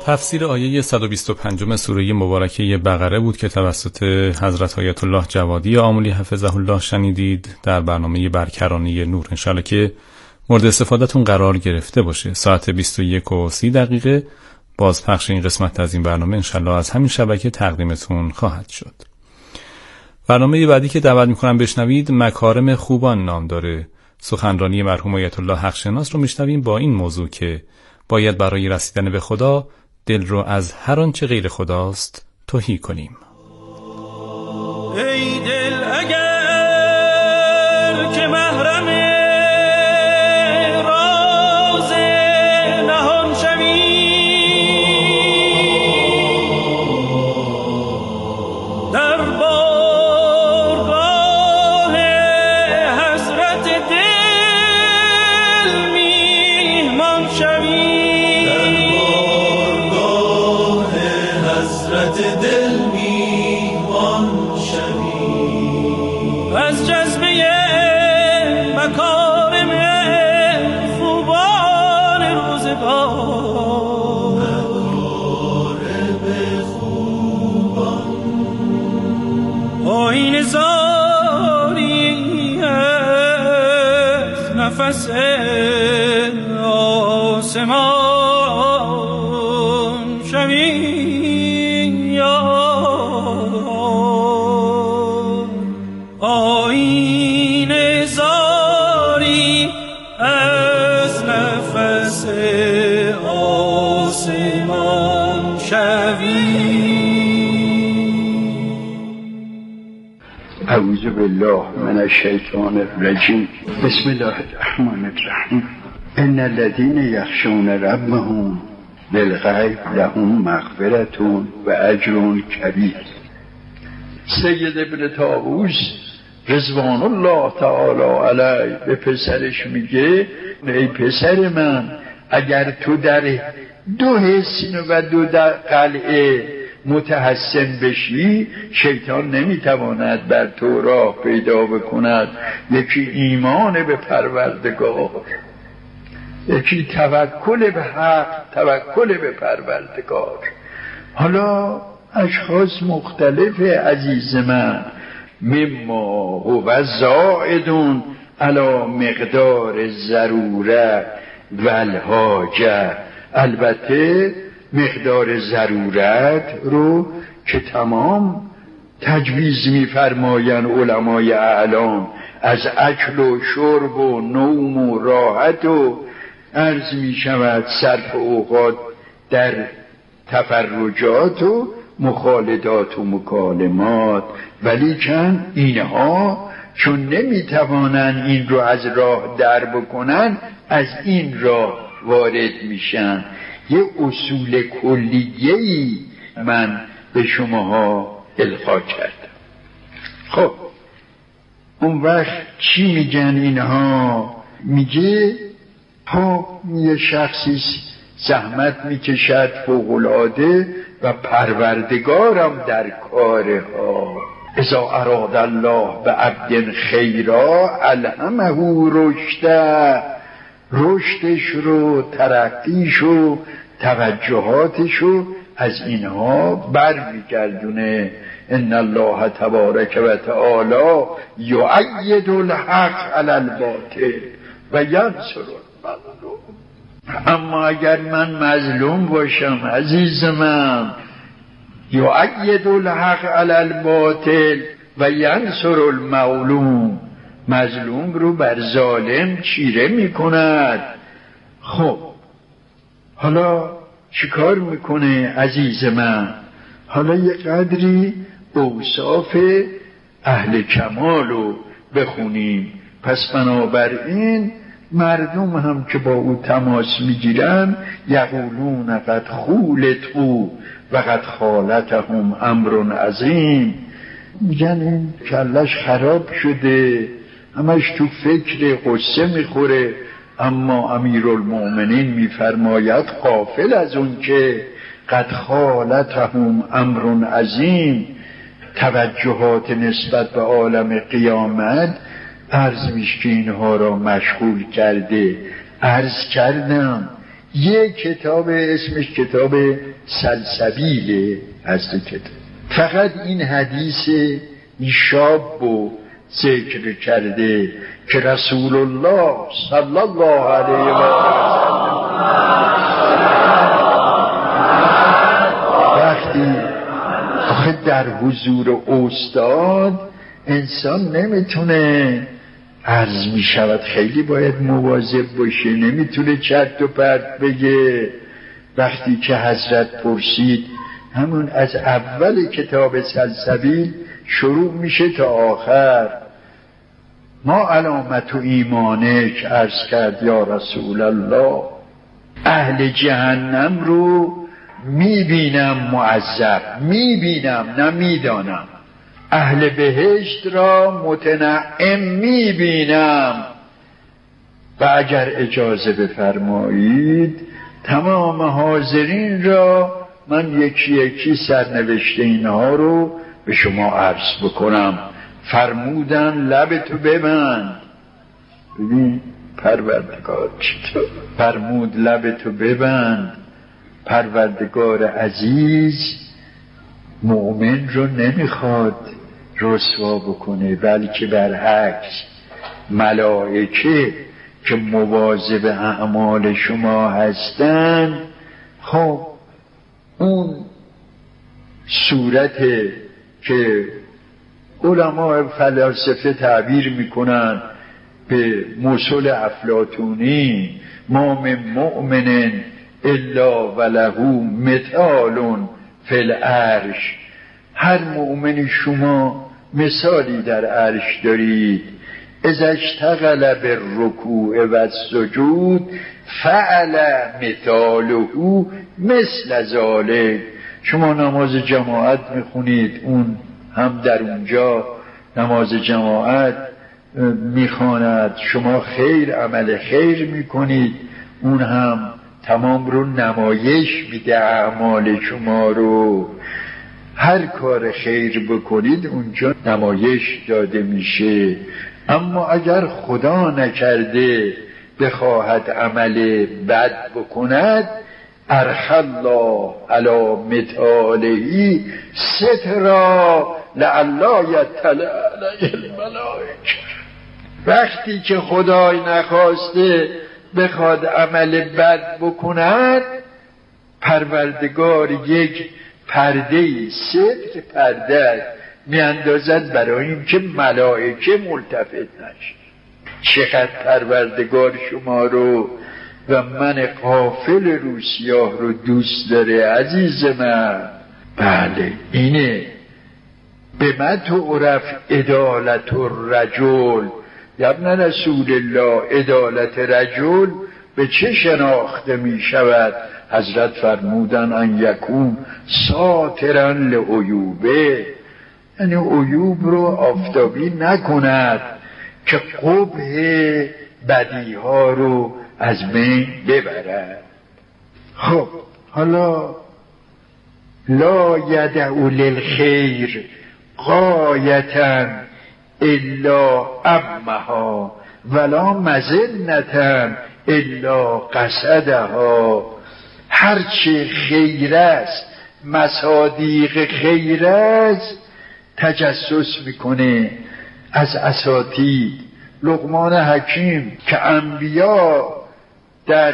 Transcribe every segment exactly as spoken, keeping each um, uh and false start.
تفسیر آیه صد و بیست و پنج سوره مبارکه بقره بود که توسط حضرت آیت الله جوادی آملی حفظه الله شنیدید در برنامه برکرانه نور. انشالله که مورد استفادهتون قرار گرفته باشه. ساعت بیست و یک و سی دقیقه بازپخش این قسمت از این برنامه انشالله از همین شبکه تقدیمتون خواهد شد. برنامه بعدی که دعوت میکنم بشنوید مکارم خوبان نام داره. سخنرانی مرحوم آیت الله حقشناس رو میشنویم با این موضوع که باید برای رسیدن به خدا دل رو از هر آنچه غیر خداست تهی کنیم. ای دل اگر که محرم راز نهان شوی، در بارگاه حضرت دل میهمان شوی، دل میهمان شوی، از جذبه مکارم خوبان روزگار، مکارم خوبان آیین زاری از نفس آسمان شوی، آیین زاری از نفس آسمان شوی. اعوذ بالله من الشیطان الرجیم. بسم الله الرحمن الرحیم. ان الذين يخشون ربهم بالغیب لهم مغفرة و اجر کبیر. سید ابن طاووس رضوان الله تعالی علیه به پسرش میگه ای پسر من، اگر تو در دو حصن و دو در قلعه متحسن بشی، شیطان نمیتواند بر تو راه پیدا بکند. یکی ایمان به پروردگار، یکی توکل به حق، توکل به پروردگار. حالا اشخاص مختلف عزیز من، مما هو زائدون علی مقدار ضروره و الحاجه. البته مقدار ضرورت رو که تمام تجویز می‌فرمایند علمای اعلام، از اکل و شرب و نوم و راحت و عرض می‌شود صرف اوقات در تفرجات و مخالطات و مکالمات، ولی کن اینها چون نمیتوانن این رو از راه در بکنن، از این راه وارد میشن. یه اصول کلیه‌ای من به شماها القا کردم. خب اون وقت چی میگن اینها؟ میگه ها یه شخصی زحمت میکشد فوق‌العاده و پروردگارم در کارها. اذا اراد الله به عبد خیرا الهمه رشده، رشدش رو، ترقیش رو، توجهاتش رو از اینها بر میگردونه. ان الله تبارک و تعالی یؤید الحق علی الباطل و ینصر المظلوم. اما اگر من مظلوم باشم عزیز من، یؤید الحق علی الباطل و ینصر المظلوم، مظلوم رو بر ظالم چیره میکند. خب حالا چیکار میکنه عزیز من؟ حالا یه قدری اوصاف اهل کمال رو بخونیم. پس بنابراین مردم هم که با او تماس میگیرن یقولون قد خولتو و قد خالتهم امر عظیم، میگن این کلش خراب شده، همش تو فکر قصه میخوره. اما امیرالمؤمنین میفرماید غافل از اون که قد خالتهم امر عظیم، توجهات نسبت به عالم قیامت عرض میشه که اینها را مشغول کرده. عرض کردم یک کتاب اسمش کتاب سلسبیله هست کتاب، فقط این حدیث این شاب رو ذکر کرده که رسول الله صلی الله علیه و سلم وقتی آخه در حضور استاد انسان نمیتونه عرض میشود خیلی باید مواظب باشه، نمیتونه چرت و پرت بگه. وقتی که حضرت پرسید همون از اول کتاب سلسبیل شروع میشه تا آخر، ما علامت و ایمانک عرض کرد یا رسول الله، اهل جهنم رو میبینم معذب، میبینم نه میدانم، اهل بهشت را متنعم میبینم و اگر اجازه بفرمایید تمام حاضرین را من یکی یکی سرنوشت اینها رو به شما عرض بکنم. فرمودن لبتو ببند. ببین پروردگار چطور فرمود لبتو ببند. پروردگار عزیز مؤمن رو نمیخواد رسوا بکنه، بلکه برعکس ملائکه که مواظب اعمال شما هستن، خب اون صورت که علماء فلاسفه تعبیر میکنن به مثل افلاطونی، ما من مؤمن الا وله مثال فی العرش، هر مؤمن شما مثالی در عرش دارید، اذا اشتغل بالرکوع و السجود فعل مثاله مثل ذلک. شما نماز جماعت میخونید، اون هم در اونجا نماز جماعت میخواند، شما خیر عمل خیر میکنید، اون هم تمام رو نمایش میده اعمال شما رو. هر کار خیر بکنید اونجا نمایش داده میشه. اما اگر خدا نکرده بخواهد عمل بد بکند، ارخ الله علی متعاله سترا لعلا یطلع علیه الملائکه. وقتی که خدای نخواسته بخواد عمل بد بکند، پروردگار یک پرده ستر پرده میاندازد برای این که ملائکه ملتفت نشه. چقدر پروردگار شما رو و من غافل رو سیاه رو دوست داره عزیز من. بله اینه به من تعرف عدالت الرجل یا ابن رسول الله. عدالت رجل به چه شناخته می شود؟ حضرت فرمودن ان یکون ساترا لعیوبه، یعنی عیوب رو آفتابی نکند که قبح بدیها رو از بین ببرد. خب حالا لا یدعو للخیر غایتا الا امها ولا مزنتا الا قصدها. هرچه خیر است، مصادیق خیر است، تجسس میکنه از اساتید. لقمان حکیم که انبیا در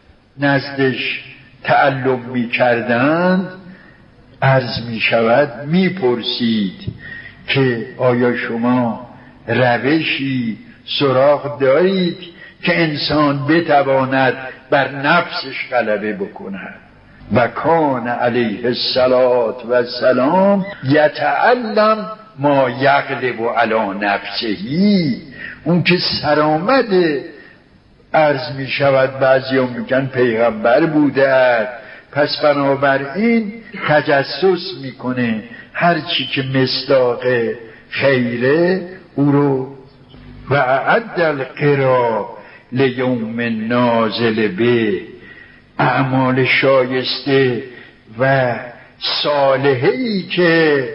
نزدش تعلم میکردند، عرض میشود میپرسید که آیا شما روشی سراغ دارید که انسان بتواند بر نفسش غلبه بکند؟ و کان علیه الصلاة و السلام یتعلم ما یغلب علی نفسهی. اون که سرآمده عرض می شود، بعضی هم میگن پیغمبر بوده، پس بنابراین تجسس میکنه هرچی که مصداق خیره او رو. و اعد القرا لیوم نازل به، اعمال شایسته و صالحی که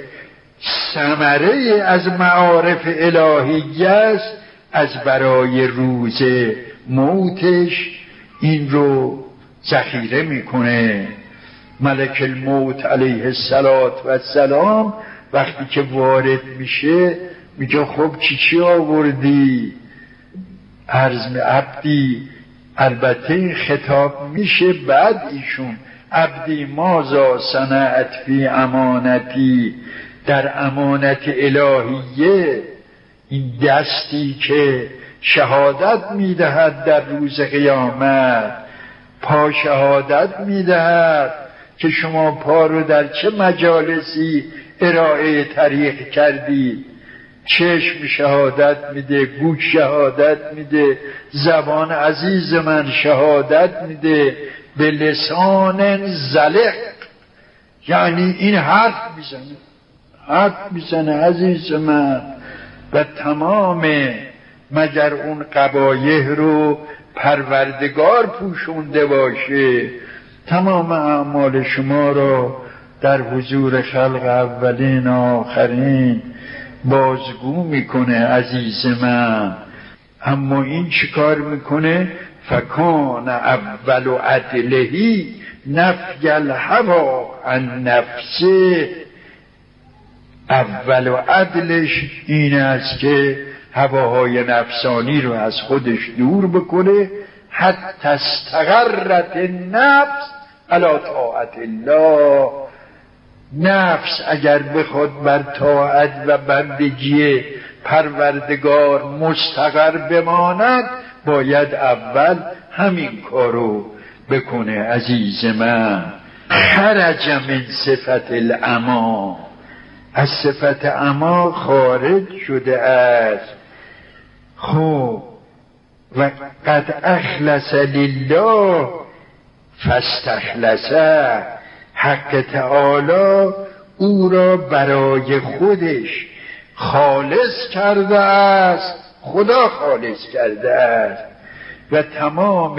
ثمره از معارف الهی است، از برای روز موتش این رو ذخیره میکنه. ملک الموت علیه السلام وقتی که وارد میشه میگه خب چی چی آوردی؟ عرض عبدی، البته خطاب میشه بعد ایشون عبدی مازا صنعت فی امانتی، در امانت الهیه، این دستی که شهادت میدهد در روز قیامت، پا شهادت میدهد که شما پا رو در چه مجالسی ارائه طریق کردی. چشم شهادت میده، گوش شهادت میده، زبان عزیز من شهادت میده، به لسان زلق، یعنی این حرف میزنه، حرف میزنه عزیز من. و تمام مگر اون قبایح رو پروردگار پوشونده باشه، تمام اعمال شما رو در حضور خلق اولین آخرین بازگو میکنه عزیز من. اما این چیکار میکنه؟ فکان اول و عدلهی نفی الهوا عن نفسه، اول و عدلش این است که هواهای نفسانی رو از خودش دور بکنه، حتی استقرت النفس علی طاعت الله. نفس اگر بخواد بر طاعت و بندگی پروردگار مستقر بماند، باید اول همین کارو بکنه عزیز من. خرج من صفت العما، از صفت عما خارج شده است. خب و قد اخلص لله فاستخلصه، حق تعالی او را برای خودش خالص کرده است، خدا خالص کرده است و تمام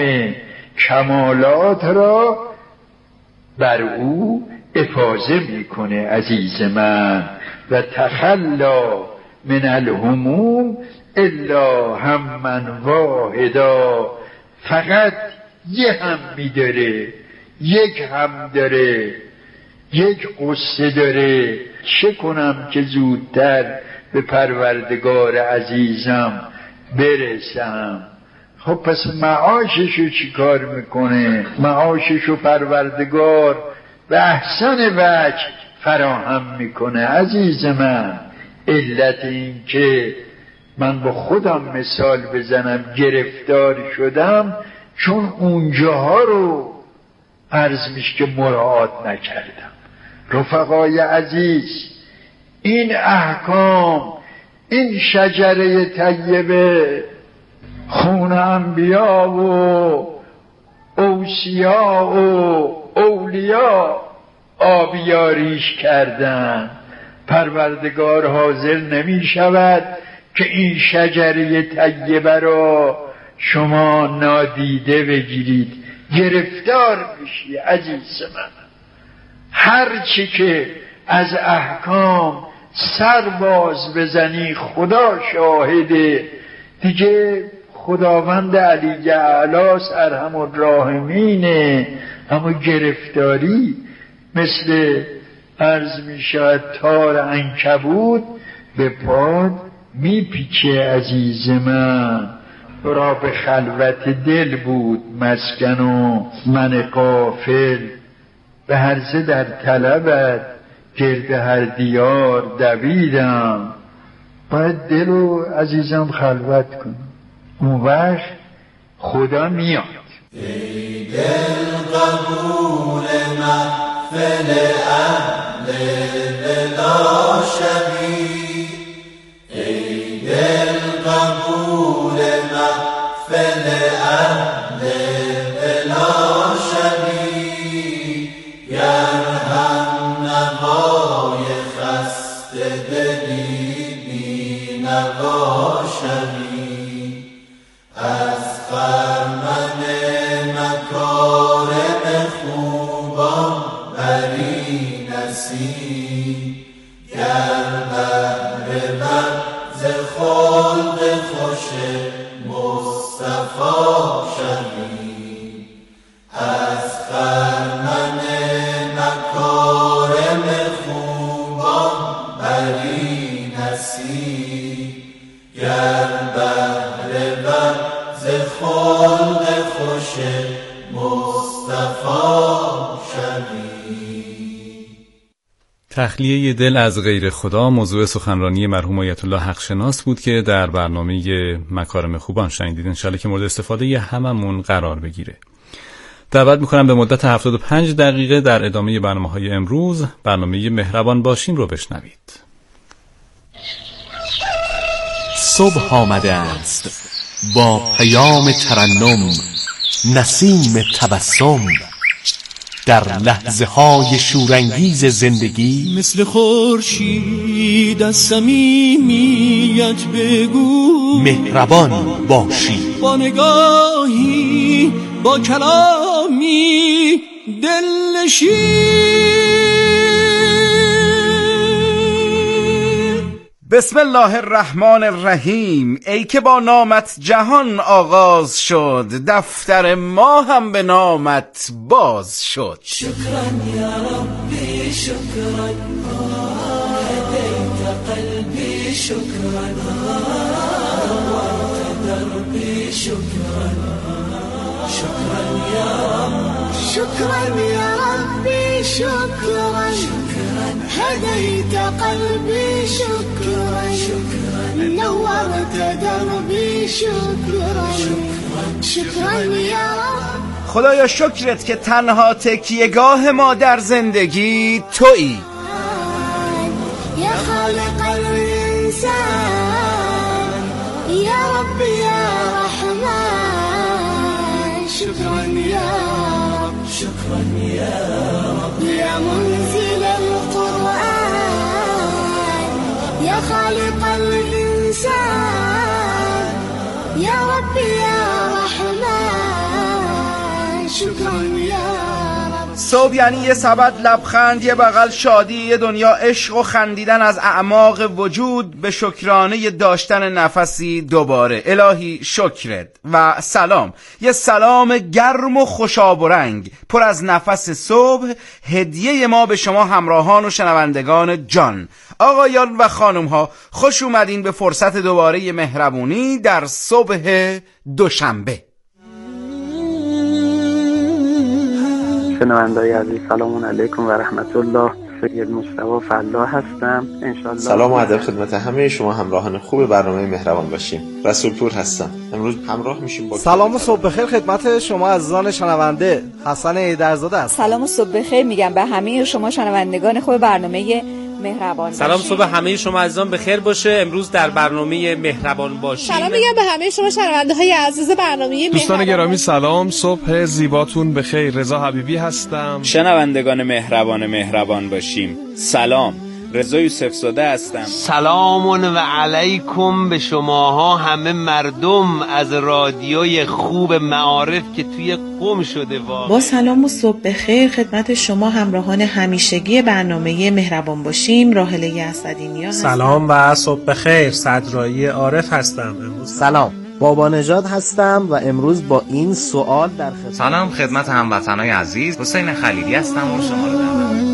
کمالات را بر او افاضه میکنه عزیز من. و تخلا من الهموم الا هممن واحدا، فقط یه هم میداره، یک هم داره، یک قصه داره. چه کنم که زودتر به پروردگار عزیزم برسم؟ خب پس معاششو چی کار میکنه؟ معاششو پروردگار به احسن وجه فراهم میکنه عزیز من. علت این که من با خودم مثال بزنم گرفتار شدم، چون اونجاها رو عرض میشه که مراعات نکردم. رفقای عزیز، این احکام، این شجره طیبه، خون انبیا و اوصیا و اولیا آبیاریش کردن. پروردگار حاضر نمی شود که این شجره طیبه را شما نادیده بگیرید، گرفتار بشی عزیز من. هر چی که از احکام سر باز بزنی خدا شاهده دیگه. خداوند علی اعلی ارحم الراحمینه، اما گرفتاری مثل عرض می شود تار عنکبوت به پاد می پیچه عزیز من. را به خلوت دل بود مسکن و من غافل، به هرزه در طلبت گرد هر دیار دویدم. باید دل و عزیزم خلوت کنم، اون وقت خدا میاد. ای دل قبول محفل اهل بلا شبی، ای دل قبول محفل اهل بلا شبی، گر هم نوای خسته دلی بی نوا شبی، از خرمن مکارم خوبان بری نصیب، گر بهر من ز خلق خوش مصطفی شوی، از تخلیه دل از غیر خدا موضوع سخنرانی مرحوم آیت الله حقشناس بود که در برنامه مکارم خوبان شنیدید. انشالله که مورد استفاده هممون قرار بگیره. دعوت میکنم به مدت هفتاد و پنج دقیقه در ادامه برنامه‌های امروز برنامه مهربان باشیم رو بشنوید. صبح آمده است با پیام ترنم، نسیم تبسم، در لحظه های شورانگیز زندگی مثل خورشید از صمیمیت بگو مهربان باشی. با نگاهی با کلامی دلنشین. بسم الله الرحمن الرحیم. ای که با نامت جهان آغاز شد، دفتر ما هم به نامت باز شد. شکران یا ربی شکران، هدیت قلبی شکران، نورت دربی شکران. شکران یا رب، شکران یا ربی شکران، هديت قلبي شكرا، نورت دربي شكرا، شكرا يا رب. خدایا شکرت که تنها تکیهگاه ما در زندگی تویی. یا خالق الانسان، یا رب یا رحمن، شكرا يا رب، شكرا يا رب. يا منزل القرآن، يا خالق الإنسان، يا رب يا رحمن، شكرا يا رب. صبح یعنی یه سبد لبخند، یه بغل شادی، یه دنیا عشق و خندیدن از اعماق وجود به شکرانه داشتن نفسی دوباره. الهی شکرت. و سلام، یه سلام گرم و خوشاب و رنگ پر از نفس صبح، هدیه ما به شما همراهان و شنوندگان جان. آقایان و خانم ها، خوش اومدین به فرصت دوباره مهربونی در صبح دوشنبه. شنونده‌های عزیز، سلام علیکم و رحمت الله. سید مصطفی فلاح هستم. انشالله سلام و ادب خدمت همه شما همراهان خوب برنامه مهربان باشیم. رسول پور هستم. امروز همراه میشیم با سلام و صبح بخیر خدمت شما عزیزان شنونده. حسن ایدرزاده هستم. سلام و صبح بخیر میگم به همه شما شنوندگان خوب برنامه مهربان باشیم. سلام صبح همه شما عزیزان بخیر باشه. امروز در برنامه مهربان باشیم. سلام میگم به همه شما شنونده های عزیز برنامه دوستان مهربان گرامی سلام، صبح زیباتون بخیر. رضا حبیبی هستم. شنوندگان مهربان مهربان باشیم سلام، رضا یوسف زاده هستم. سلام و علیکم به شماها همه مردم از رادیوی خوب معارف که توی قم شده. واقع با سلام و صبح بخیر خدمت شما همراهان همیشگی برنامه مهربان باشیم. راحله اسدینیا هستم. سلام و صبح بخیر، صدرایی عارف هستم. امروز سلام، بابا نژاد هستم و امروز با این سوال در خدمت. سلام خدمت هموطنان عزیز، حسین خلیلی هستم و شما رو دعوت.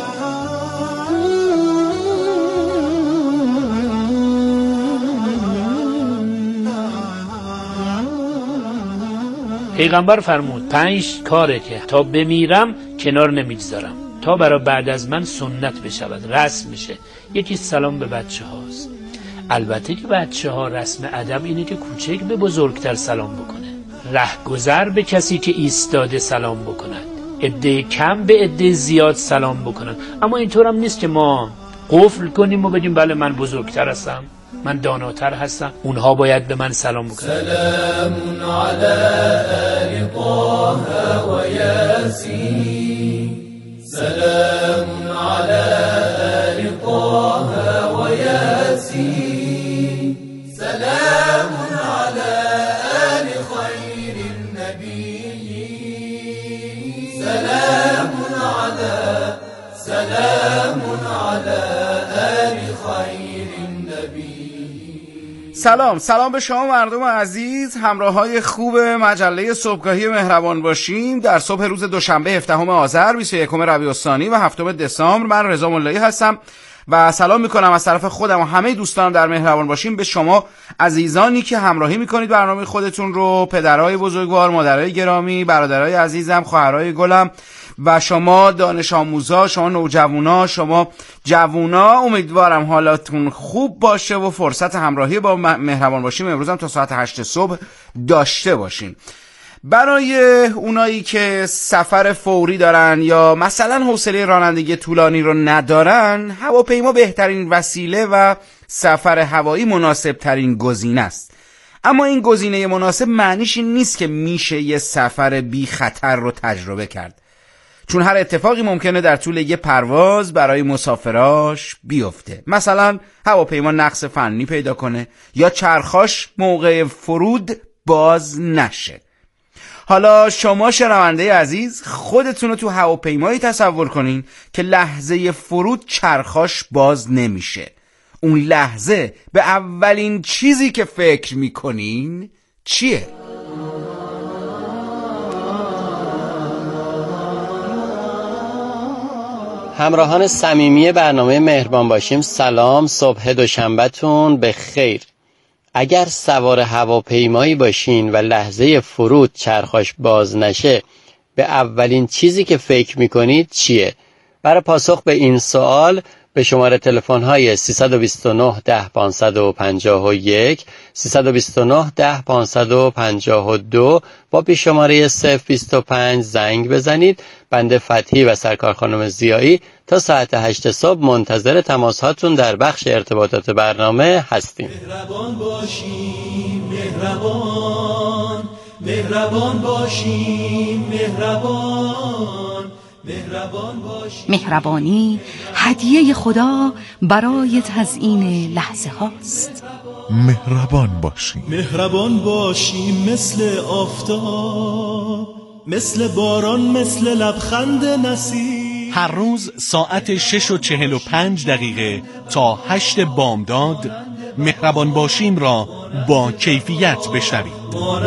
پیغمبر فرمود پنج کاره که تا بمیرم کنار نمیگذارم تا برای بعد از من سنت بشود، رسم میشه. یکی سلام به بچه هاست. البته که بچه ها رسم ادب اینه که کوچک به بزرگتر سلام بکنه، رهگذر به کسی که ایستاده سلام بکنند، عده کم به عده زیاد سلام بکنند. اما اینطور هم نیست که ما قفل کنیم و بگیم بله من بزرگتر هستم، من داناتر هستم، اونها باید به من سلام بکنن. سلام علی آل طه و یاسین، سلام علی آل طه و یاسین، سلام علی آل خیر النبیین، سلام علی سلام علی آل خیر النبیین. سلام سلام به شما مردم عزیز، همراهای خوب مجله صبحگاهی مهربان باشیم. در صبح روز دوشنبه هفدهم آذر بیست و یکم ربیع الثانی و هفتم دسامبر من رضا ملایی هستم و سلام میکنم از طرف خودم و همه دوستانم در مهربان باشیم به شما عزیزانی که همراهی میکنید برنامه خودتون رو، پدرای بزرگوار، مادرای گرامی، برادرای عزیزم، خواهرای گلم و شما دانش آموزا، شما نوجوانا، شما جوونا، امیدوارم حالاتون خوب باشه و فرصت همراهی با مهربان باشیم امروز هم تا ساعت هشت صبح داشته باشین. برای اونایی که سفر فوری دارن یا مثلا حوصله رانندگی طولانی رو ندارن، هواپیما بهترین وسیله و سفر هوایی مناسب ترین گزینه است. اما این گزینه مناسب معنیش این نیست که میشه یه سفر بی خطر رو تجربه کرد، چون هر اتفاقی ممکنه در طول یه پرواز برای مسافراش بیفته. مثلا هواپیما نقص فنی پیدا کنه یا چرخاش موقع فرود باز نشه. حالا شما شنونده عزیز خودتون رو تو هواپیمایی تصور کنین که لحظه فرود چرخاش باز نمیشه. اون لحظه به اولین چیزی که فکر میکنین چیه؟ همراهان صمیمی برنامه مهربان باشیم، سلام، صبح دوشنبهتون به خیر. اگر سوار هواپیمایی باشین و لحظه فرود چرخاش باز نشه، به اولین چیزی که فکر میکنید چیه؟ برای پاسخ به این سوال به شماره تلفن های سیصد و بیست و نه ده پانصد و پنجاه و یک، سیصد و بیست و نه ده پانصد و پنجاه و دو با پیش شماره صفر بیست و پنج زنگ بزنید. بنده فتحی و سرکار خانم زیایی تا ساعت هشت صبح منتظر تماس هاتون در بخش ارتباطات برنامه هستیم. مهربان باشیم، مهربان مهربان باشیم، مهربان مهربان باشیم. مهربانی هدیه خدا برای تزیین لحظه هاست. مهربان باشیم، مهربان باشیم مثل آفتاب، مثل باران، مثل لبخند نسیم. هر روز ساعت شش و چهل و پنج دقیقه تا هشت بامداد مهربان باشیم را با کیفیت بشنوید.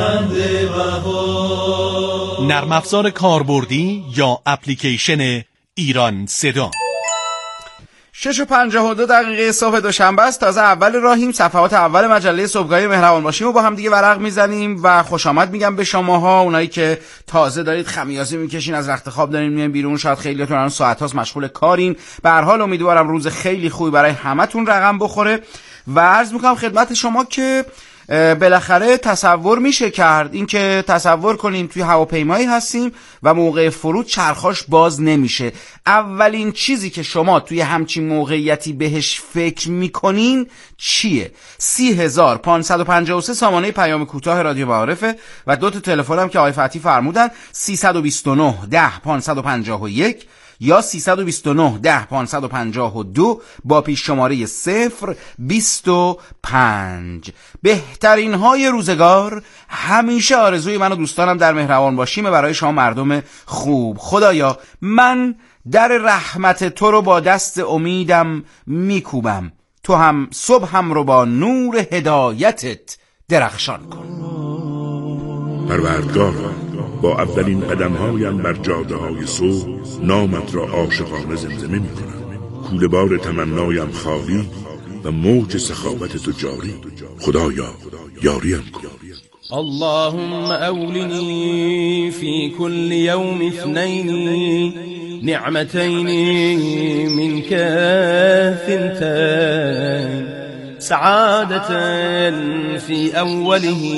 نرم افزار کاربردی یا اپلیکیشن ایران صدا. شش و پنجاه و دو دقیقه صبح دوشنبه است. تازه اول راهیم. صفحات اول مجله صبحگاهی مهربان باشیم و با هم دیگه ورق میزنیم و خوش آمد میگم به شماها، اونایی که تازه دارید خمیازه میکشین، از رخت خواب دارین میان بیرون، شاید خیلیاتون الان ساعت هاست مشغول کارین. به هر حال امیدوارم روز خیلی خوبی برای همتون رقم بخوره و عرض میکنم خدمت شما که بالاخره تصور میشه کرد، این که تصور کنیم توی هواپیمایی هستیم و موقع فرود چرخاش باز نمیشه. اولین چیزی که شما توی همچین موقعیتی بهش فکر میکنین چیه؟ سی هزار پانصد و پنجاه و سه سامانه پیام کوتاه رادیو معارفه و دو تا تلفنم که آقای فتحی فرمودن، سیصد و بیست و نه ده پانصد و پنجاه و یک یا سیصد و بیست و نه ده پانصد و پنجاه و دو با پیش شماره صفر بیست و پنج. بهترین های روزگار همیشه آرزوی من و دوستانم در مهربان باشیم برای شما مردم خوب. خدایا من در رحمت تو رو با دست امیدم میکوبم، تو هم صبحم رو با نور هدایتت درخشان کن. پروردگار، با اولین قدمهایم بر جاده های صبح نامت را عاشقانه زمزمه می کنم. کوله بار تمنایم خالی و موج سخاوت تو جاری. خدایا یاریم کن. اللهم أولني في كل يوم اثنين نعمتين منك ثنتين سعادة في أوله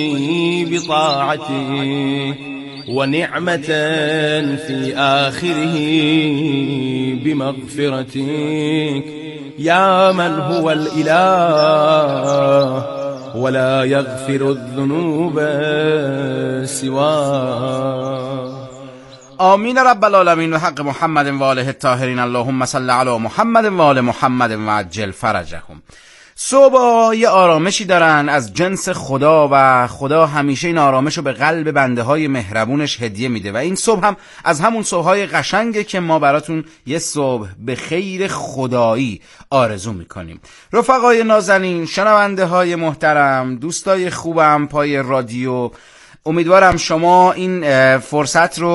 بطاعتك ونعمة في آخره بمغفرتك يا من هو الإله ولا يغفر الذنوب سواه. آمین رب العالمین و حق محمد و آله الطاهرین. اللهم صل علی محمد و آل محمد و عجل فرجهم. صبح یه آرامشی دارن از جنس خدا و خدا همیشه این آرامش رو به قلب بنده های مهربونش هدیه میده و این صبح هم از همون صبح های قشنگه که ما براتون یه صبح به خیر خدایی آرزو میکنیم. رفقای نازنین، شنونده های محترم، دوستای خوبم پای رادیو، امیدوارم شما این فرصت رو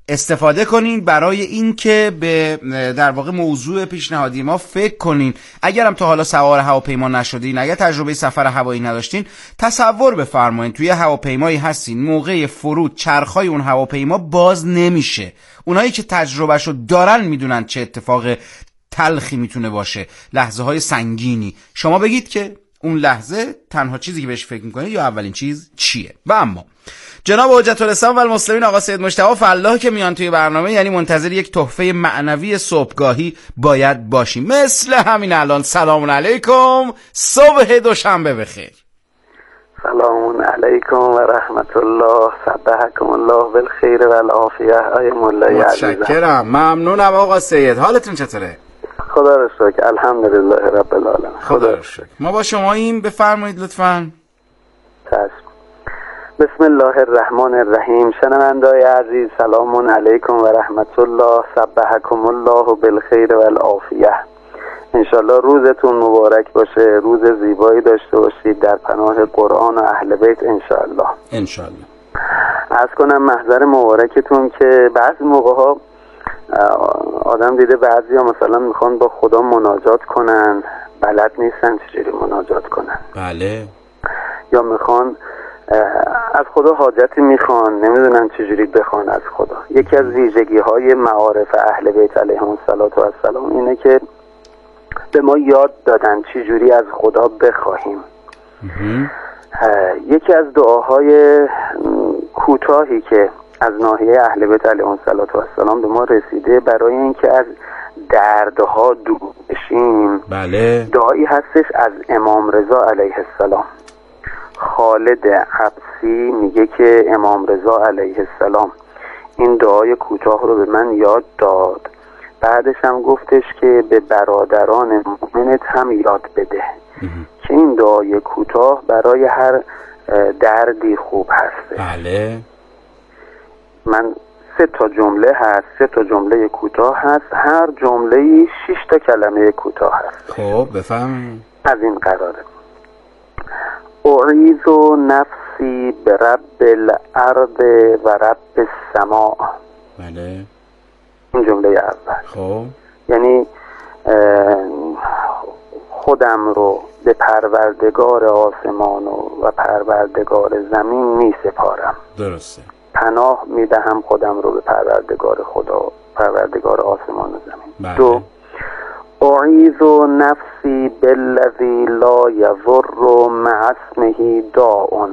استفاده کنین برای این که به در واقع موضوع پیشنهادی ما فکر کنین. اگرم تا حالا سوار هواپیما نشدین، اگر تجربه سفر هوایی نداشتین، تصور بفرمایید توی هواپیمایی هستین، موقع فرود چرخای اون هواپیما باز نمیشه. اونایی که تجربهشو دارن میدونن چه اتفاق تلخی میتونه باشه، لحظه های سنگینی. شما بگید که اون لحظه تنها چیزی که بهش فکر میکنید یا اولین چیز چیه؟ و اما جناب حجت الاسلام و المسلمین آقا سید مجتبی فلاح که میان توی برنامه، یعنی منتظر یک تحفه معنوی صبحگاهی باید باشیم. مثل همین الان سلام علیکم، صبح دوشنبه بخیر. سلام علیکم و رحمت الله، صبحکم الله بالخیر و العافیه. آی مولای عزیزم متشکرم، ممنونم آقا سید. حالتون چطوره؟ خدا رو شکر، الحمدلله رب العالمین. خدا رو شکر. ما با شما این بفرمایید لطفاً. چشم. بسم الله الرحمن الرحیم. شنونده‌های عزیز سلام علیکم و رحمت الله، صبحکم الله بالخیر و العافیه. انشالله روزتون مبارک باشه، روز زیبایی داشته باشید در پناه قرآن و اهل بیت انشالله. انشالله. عرض کنم محضر مبارکتون که بعضی موقع ها آدم دیده بعضی ها مثلا میخوان با خدا مناجات کنن، بلد نیستن چجوری مناجات کنن. بله. یا میخوان از خدا حاجتی میخوان، نمیدونن چجوری بخوان از خدا. یکی از ویژگی های معارف اهل بیت علیهم السلام اینه که به ما یاد دادن چجوری از خدا بخواهیم. یکی از دعاهای کوتاهی که از ناحیه اهل بیت علیهم السلام به ما رسیده برای اینکه از دردها دور بشیم، بله، دعایی هستش از امام رضا علیه السلام. خالد حبسی میگه که امام رضا علیه السلام این دعای کوتاه رو به من یاد داد، بعدش هم گفتش که به برادران مؤمنت هم یاد بده که این دعای کوتاه برای هر دردی خوب هست. بله. من سه تا جمله هست، سه تا جمله کوتاه هست، هر جمله شش تا کلمه کوتاه هست. خب بفهم. از این قراره: اعیذ نفسی برب الارض و رب السماء. بله. این جمله اول. خب یعنی خودم رو به پروردگار آسمان و پروردگار زمین می سپارم. درسته. پناه می دهم خودم رو به پروردگار خدا، پروردگار آسمان و زمین. بله. دو، اعیذ نفسی بالذی لا یضر مع اسمه داء.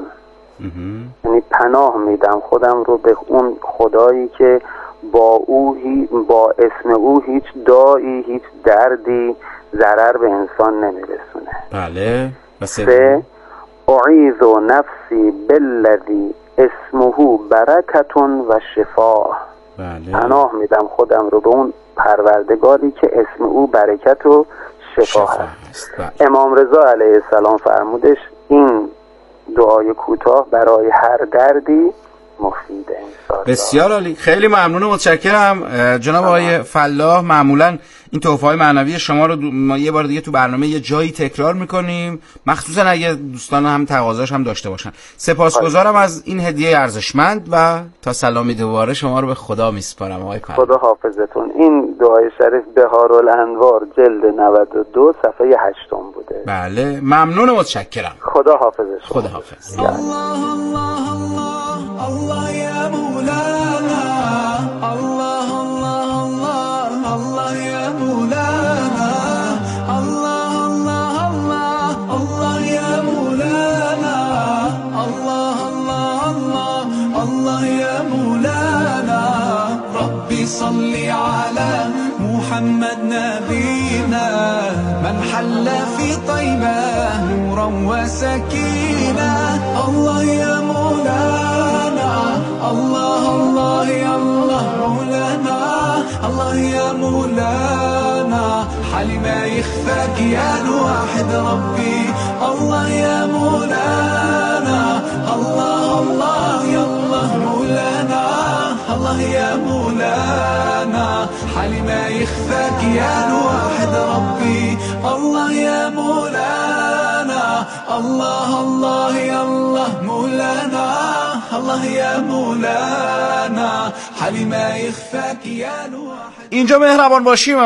یعنی پناه میدم خودم رو به اون خدایی که با او هی با اسم او هیچ دایی، هیچ دردی ضرر به انسان نمیرسونه. بله. سه، اعیذ نفسی بالذی اسمه برکتون و شفا. بله. پناه میدم خودم رو به اون پروردگاری که اسم او برکت و شفا, شفا هست, هست. بله. امام رضا علیه السلام فرمودش این دعای کوتاه برای هر دردی مفیده. بسیار عالی، خیلی ممنون و متشکرم جناب آقای فلاح. معمولا این تحفه‌های معنوی شما رو ما یه بار دیگه تو برنامه یه جایی تکرار میکنیم، مخصوصا اگه دوستان هم تقاضاش هم داشته باشن. سپاسگزارم از این هدیه ارزشمند و تا سلامی دوباره شما رو به خدا میسپارم آقای فلاح. خدا حافظتون. این دعای شریف بهارالانوار جلد نود و دو صفحه هشت بوده. بله، ممنون و متشکرم. خدا حافظش. خدا حافظ. الله الله الله الله یا مولانا، الله الله الله الله یا مولانا، الله الله الله الله یا مولانا، الله الله الله الله یا مولانا. ربی صلی علی محمد نبینا من حل فی طیبه نورا و سکینه. الله یا مولانا، الله الله یا الله مولانا، الله یا مولانا حلی ما يخفاك يا الواحد ربي. الله یا مولانا، الله الله یا الله مولانا، الله یا مولانا حلی ما يخفاك يا الواحد ربي. الله یا مولانا، الله الله یا الله مولانا، الله یا مولانا حليمة يخفاك يا نوح. اینجا مهربان باشیم